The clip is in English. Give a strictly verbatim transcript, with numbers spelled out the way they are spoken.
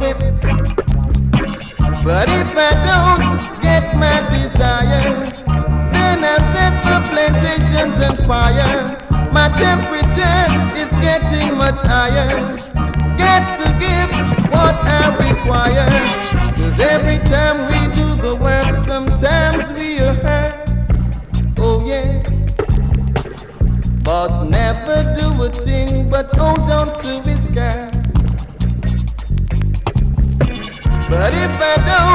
whip. But if I don't get my desire, then I set the plantations on fire. My temperature is getting much higher. Got to give what I require. Cause every time we do the work, sometimes we are hurt. Oh yeah. Boss never do a thing but hold on to his skirt. But if I don't